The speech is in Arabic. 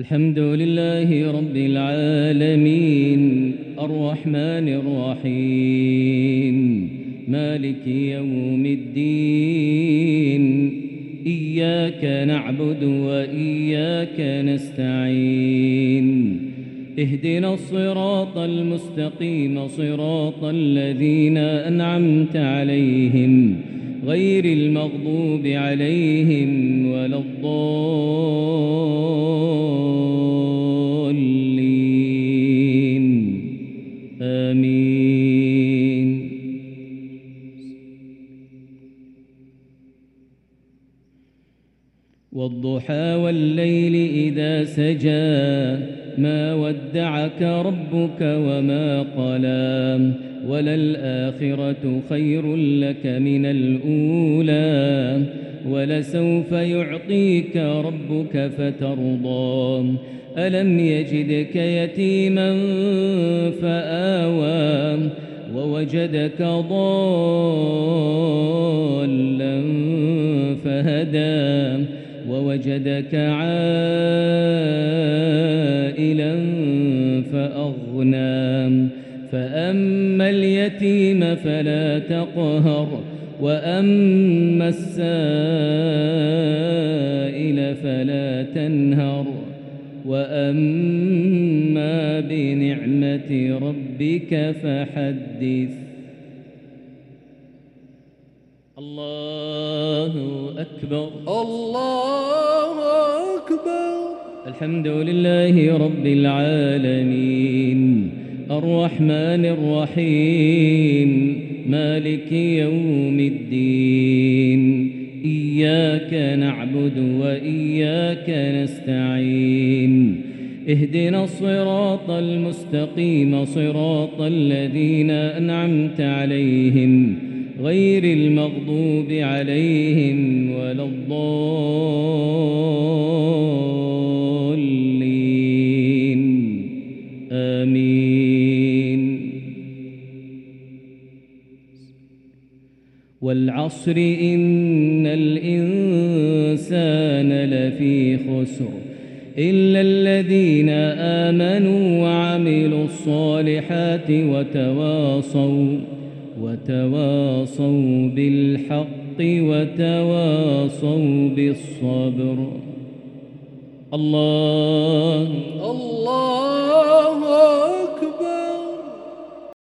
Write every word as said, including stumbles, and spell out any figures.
الحمد لله رب العالمين الرحمن الرحيم مالك يوم الدين إياك نعبد وإياك نستعين اهدنا الصراط المستقيم صراط الذين أنعمت عليهم غير المغضوب عليهم ولا الضالين آمين. والضحى والليل إذا سجى ما ودعك ربك وما قلى وللآخرة خير لك من الأولى ولسوف يعطيك ربك فترضى ألم يجدك يتيما فآوى ووجدك ضالا فهدى ووجدك عائلا فأغنى فأما اليتيم فلا تقهر وأما السائل فلا تنهر وأما بنعمة ربك فحدث. الله أكبر الله أكبر. الحمد لله رب العالمين الرحمن الرحيم مالك يوم الدين إياك نعبد وإياك نستعين اهدنا الصراط المستقيم صراط الذين أنعمت عليهم غير المغضوب عليهم ولا الضالين آمين. والعصر إن الإنسان لفي خسر إلا الذين آمنوا وعملوا الصالحات وتواصوا وتواصوا بالحق وتواصوا بالصبر. الله الله